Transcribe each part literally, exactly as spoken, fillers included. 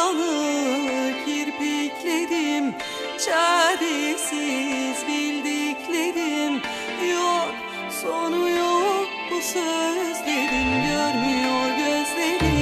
Islanır kirpiklerim, çaresiz bildiklerim. Yok sonu yok bu sözlerin, görmüyor gözlerim.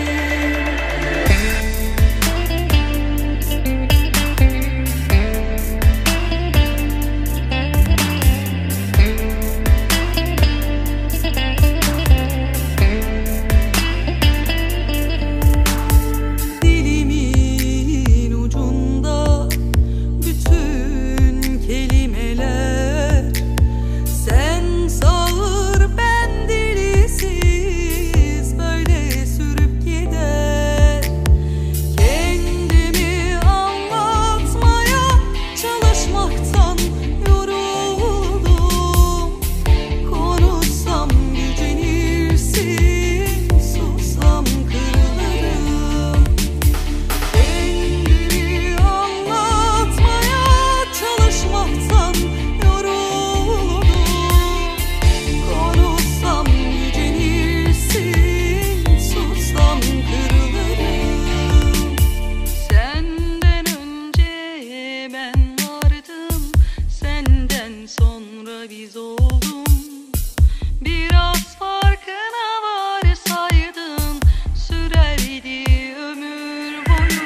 Sonra biz oldum, biraz farkına varsaydın sürerdi ömür boyu.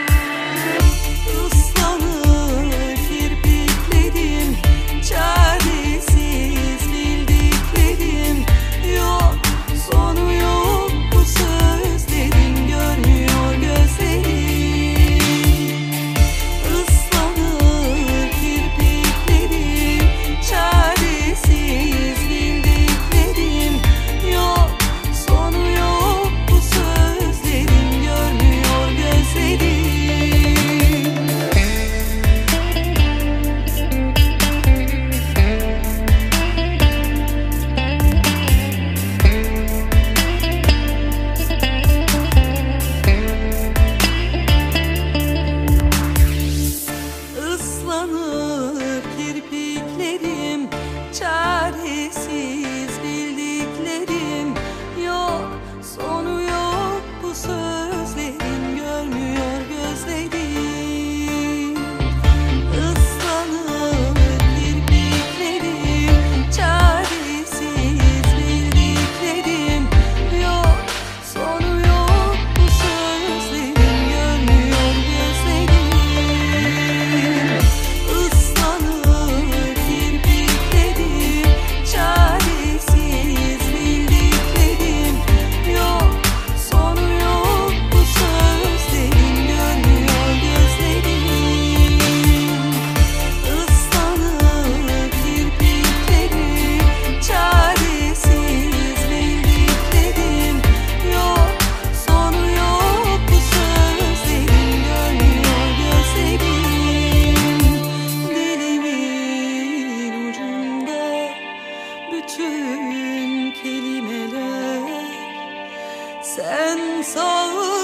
Islanır kirpiklerim, çaresiz bildiklerim. Yok sonu yok bu sözlerin, görmüyor gözlerim. Islanır kirpiklerim, çaresiz bildiklerim. Yok sonu yok bu sözlerin, görmüyor gözlerim. Islanır kirpiklerim, çaresiz bildiklerim. Yok sonu yok bu sözlerin, görmüyor gözlerim. Islanır kirpiklerim, çaresiz bildiklerim. Yok sonu yok bu sözlerin, görmüyor gözlerim. Islanır kirpiklerim, çaresiz bildiklerim. Yok sonu yok bu sözlerin, görmüyor gözlerim. Islanır kirpiklerim, çaresiz bildiklerim. Yok sonu yok bu sözlerin, görmüyor gözlerim. Dilimin ucunda bütün kelimeler, sen sağ